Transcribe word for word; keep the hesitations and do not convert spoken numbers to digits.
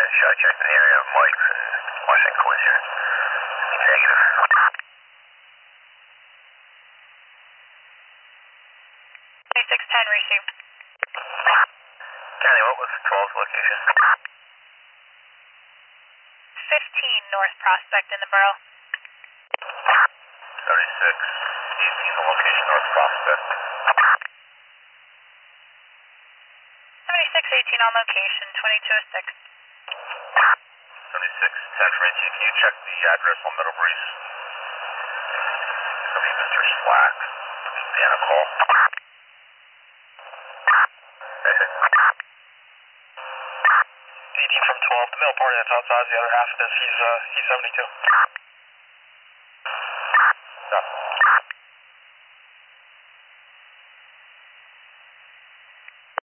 shot check in the area of Mike and Washington Quiz here. Negative. twenty-six ten received. County, what was twelve's location? fifteen North Prospect in the borough. thirty-six eighteen, the location North Prospect. seventy-six eighteen on location, twenty-two oh six. seventy-six ten for eighteen, can you check the address on Middle Breeze? It's going to be Mister Slack. Dan a call. eighteen from twelve, the middle party that's outside, the other half of this, he's, uh, he's seventy-two.